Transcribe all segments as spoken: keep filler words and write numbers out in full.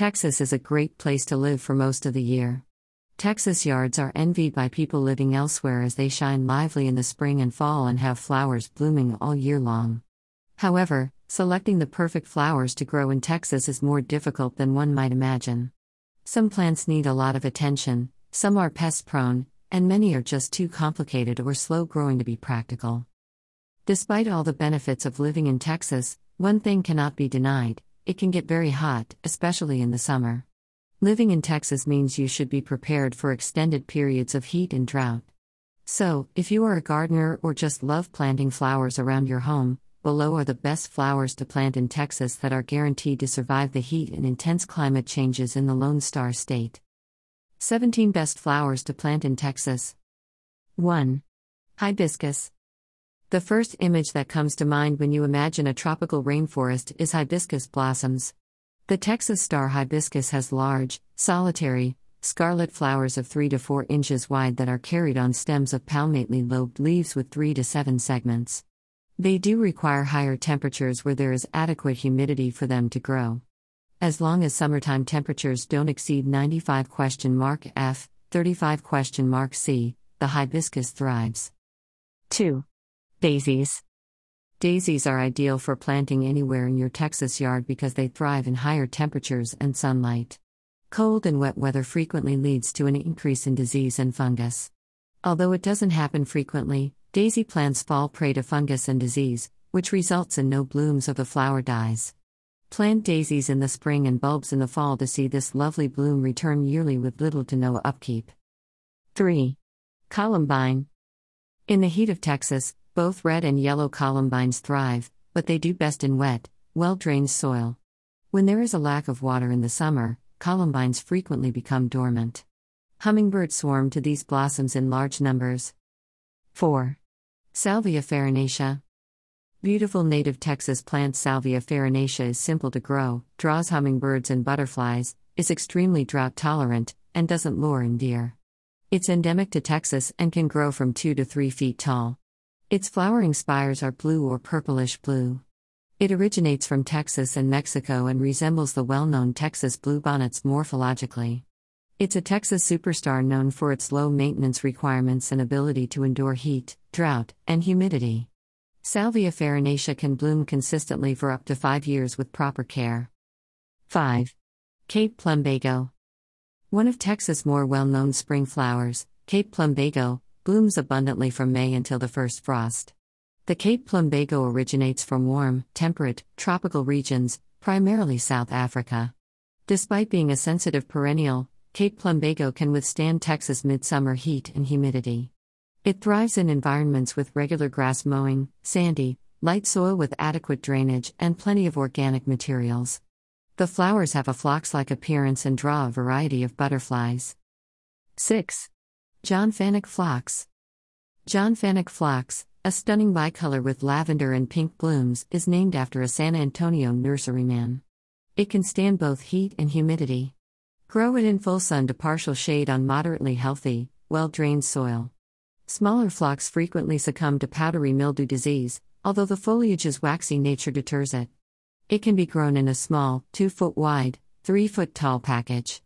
Texas is a great place to live for most of the year. Texas yards are envied by people living elsewhere as they shine lively in the spring and fall and have flowers blooming all year long. However, selecting the perfect flowers to grow in Texas is more difficult than one might imagine. Some plants need a lot of attention, some are pest-prone, and many are just too complicated or slow-growing to be practical. Despite all the benefits of living in Texas, one thing cannot be denied: it can get very hot, especially in the summer. Living in Texas means you should be prepared for extended periods of heat and drought. So, if you are a gardener or just love planting flowers around your home, below are the best flowers to plant in Texas that are guaranteed to survive the heat and intense climate changes in the Lone Star State. seventeen Best Flowers to Plant in Texas. one. Hibiscus. The first image that comes to mind when you imagine a tropical rainforest is hibiscus blossoms. The Texas star hibiscus has large, solitary, scarlet flowers of three to four inches wide that are carried on stems of palmately lobed leaves with three to seven segments. They do require higher temperatures where there is adequate humidity for them to grow. As long as summertime temperatures don't exceed ninety-five F, thirty-five C, the hibiscus thrives. two. Daisies. Daisies are ideal for planting anywhere in your Texas yard because they thrive in higher temperatures and sunlight. Cold and wet weather frequently leads to an increase in disease and fungus. Although it doesn't happen frequently, daisy plants fall prey to fungus and disease, which results in no blooms or the flower dies. Plant daisies in the spring and bulbs in the fall to see this lovely bloom return yearly with little to no upkeep. three. Columbine. In the heat of Texas, both red and yellow columbines thrive, but they do best in wet, well-drained soil. When there is a lack of water in the summer, columbines frequently become dormant. Hummingbirds swarm to these blossoms in large numbers. four. Salvia farinacea. Beautiful native Texas plant Salvia farinacea is simple to grow, draws hummingbirds and butterflies, is extremely drought-tolerant, and doesn't lure in deer. It's endemic to Texas and can grow from two to three feet tall. Its flowering spires are blue or purplish blue. It originates from Texas and Mexico and resembles the well-known Texas bluebonnets morphologically. It's a Texas superstar known for its low maintenance requirements and ability to endure heat, drought, and humidity. Salvia farinacea can bloom consistently for up to five years with proper care. five. Cape plumbago. One of Texas' more well-known spring flowers, Cape plumbago, blooms abundantly from May until the first frost. The Cape plumbago originates from warm, temperate, tropical regions, primarily South Africa. Despite being a sensitive perennial, Cape plumbago can withstand Texas midsummer heat and humidity. It thrives in environments with regular grass mowing, sandy, light soil with adequate drainage, and plenty of organic materials. The flowers have a phlox-like appearance and draw a variety of butterflies. six. John Fanick phlox. John Fanick phlox, a stunning bicolor with lavender and pink blooms, is named after a San Antonio nurseryman. It can stand both heat and humidity. Grow it in full sun to partial shade on moderately healthy, well-drained soil. Smaller phlox frequently succumb to powdery mildew disease, although the foliage's waxy nature deters it. It can be grown in a small, two foot wide, three foot tall package.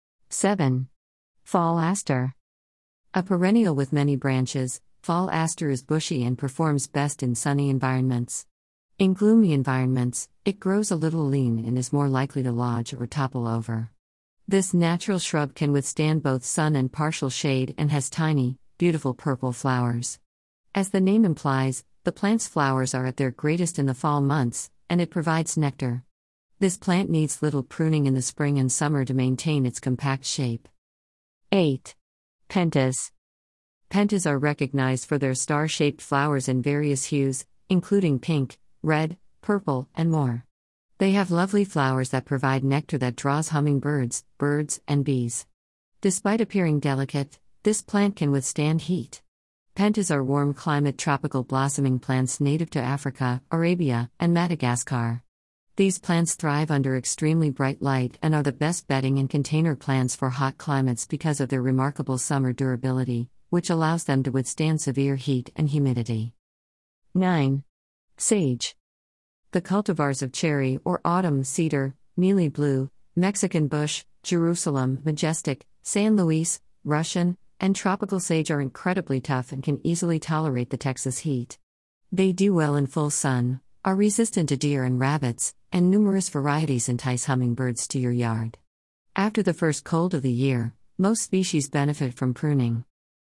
seven. Fall aster. A perennial with many branches, fall aster is bushy and performs best in sunny environments. In gloomy environments, it grows a little lean and is more likely to lodge or topple over. This natural shrub can withstand both sun and partial shade and has tiny, beautiful purple flowers. As the name implies, the plant's flowers are at their greatest in the fall months, and it provides nectar. This plant needs little pruning in the spring and summer to maintain its compact shape. eight. Pentas. Pentas are recognized for their star-shaped flowers in various hues, including pink, red, purple, and more. They have lovely flowers that provide nectar that draws hummingbirds, birds, and bees. Despite appearing delicate, this plant can withstand heat. Pentas are warm-climate tropical blossoming plants native to Africa, Arabia, and Madagascar. These plants thrive under extremely bright light and are the best bedding and container plants for hot climates because of their remarkable summer durability, which allows them to withstand severe heat and humidity. nine. Sage. The cultivars of cherry or autumn cedar, mealy blue, Mexican bush, Jerusalem, majestic, San Luis, Russian, and tropical sage are incredibly tough and can easily tolerate the Texas heat. They do well in full sun, are resistant to deer and rabbits, and numerous varieties entice hummingbirds to your yard. After the first cold of the year, most species benefit from pruning.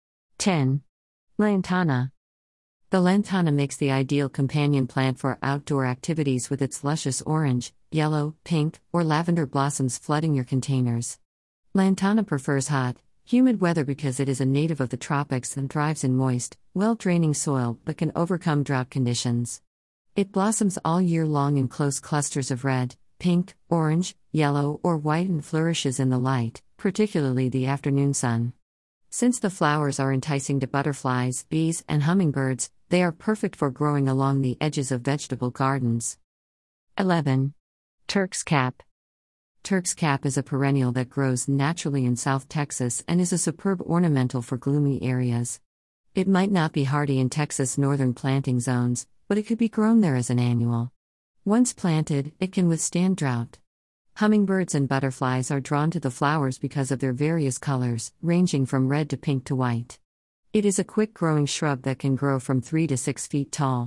ten. Lantana. The lantana makes the ideal companion plant for outdoor activities with its luscious orange, yellow, pink, or lavender blossoms flooding your containers. Lantana prefers hot, humid weather because it is a native of the tropics and thrives in moist, well-draining soil but can overcome drought conditions. It blossoms all year long in close clusters of red, pink, orange, yellow, or white and flourishes in the light, particularly the afternoon sun. Since the flowers are enticing to butterflies, bees, and hummingbirds, they are perfect for growing along the edges of vegetable gardens. eleven. Turk's cap. Turk's cap is a perennial that grows naturally in South Texas and is a superb ornamental for gloomy areas. It might not be hardy in Texas' northern planting zones, but it could be grown there as an annual. Once planted, it can withstand drought. Hummingbirds and butterflies are drawn to the flowers because of their various colors, ranging from red to pink to white. It is a quick-growing shrub that can grow from three to six feet tall.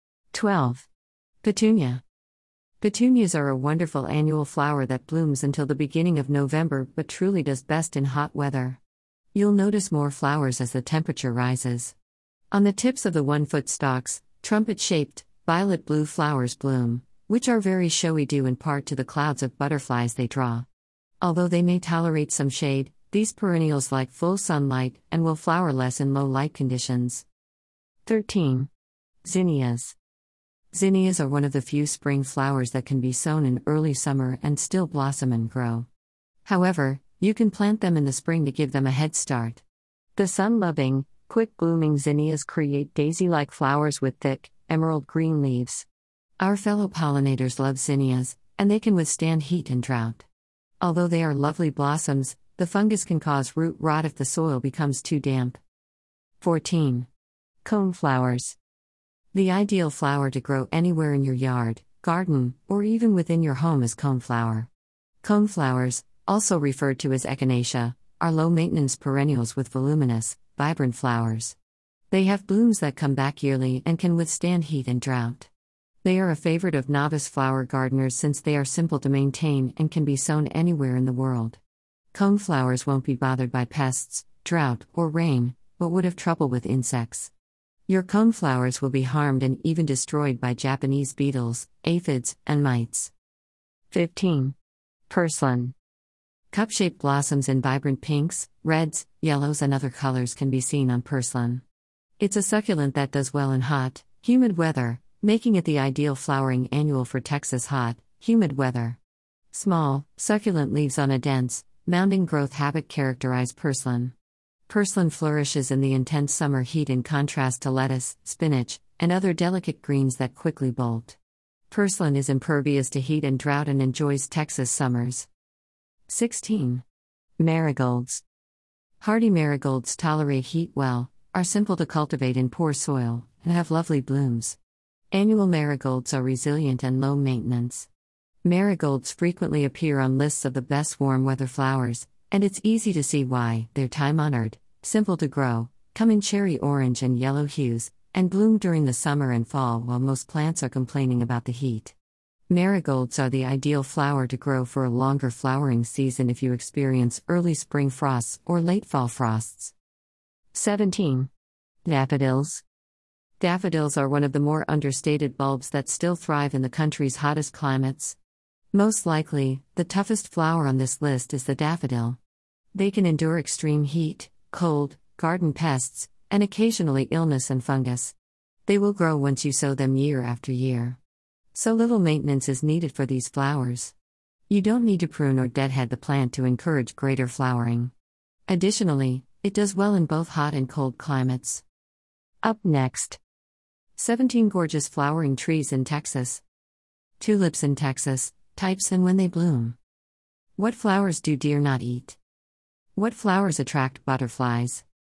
twelve. Petunia. Petunias are a wonderful annual flower that blooms until the beginning of November but truly does best in hot weather. You'll notice more flowers as the temperature rises. On the tips of the one-foot stalks, trumpet-shaped, violet-blue flowers bloom, which are very showy due in part to the clouds of butterflies they draw. Although they may tolerate some shade, these perennials like full sunlight and will flower less in low light conditions. thirteen. Zinnias. Zinnias are one of the few spring flowers that can be sown in early summer and still blossom and grow. However, you can plant them in the spring to give them a head start. The sun-loving, quick-blooming zinnias create daisy-like flowers with thick, emerald green leaves. Our fellow pollinators love zinnias, and they can withstand heat and drought. Although they are lovely blossoms, the fungus can cause root rot if the soil becomes too damp. fourteen. Coneflowers. The ideal flower to grow anywhere in your yard, garden, or even within your home is coneflower. Coneflowers, also referred to as echinacea, are low-maintenance perennials with voluminous, vibrant flowers. They have blooms that come back yearly and can withstand heat and drought. They are a favorite of novice flower gardeners since they are simple to maintain and can be sown anywhere in the world. Coneflowers won't be bothered by pests, drought, or rain, but would have trouble with insects. Your coneflowers will be harmed and even destroyed by Japanese beetles, aphids, and mites. fifteen. Purslane. Cup-shaped blossoms in vibrant pinks, reds, yellows, and other colors can be seen on purslane. It's a succulent that does well in hot, humid weather, making it the ideal flowering annual for Texas hot, humid weather. Small, succulent leaves on a dense, mounding growth habit characterize purslane. Purslane flourishes in the intense summer heat in contrast to lettuce, spinach, and other delicate greens that quickly bolt. Purslane is impervious to heat and drought and enjoys Texas summers. sixteen. Marigolds. Hardy marigolds tolerate heat well, are simple to cultivate in poor soil, and have lovely blooms. Annual marigolds are resilient and low maintenance. Marigolds frequently appear on lists of the best warm weather flowers, and it's easy to see why. They're time-honored, simple to grow, come in cherry orange and yellow hues, and bloom during the summer and fall while most plants are complaining about the heat. Marigolds are the ideal flower to grow for a longer flowering season if you experience early spring frosts or late fall frosts. seventeen. Daffodils. Daffodils are one of the more understated bulbs that still thrive in the country's hottest climates. Most likely, the toughest flower on this list is the daffodil. They can endure extreme heat, cold, garden pests, and occasionally illness and fungus. They will grow once you sow them year after year. So little maintenance is needed for these flowers. You don't need to prune or deadhead the plant to encourage greater flowering. Additionally, it does well in both hot and cold climates. Up next. seventeen gorgeous flowering trees in Texas. Tulips in Texas, types and when they bloom. What flowers do deer not eat? What flowers attract butterflies?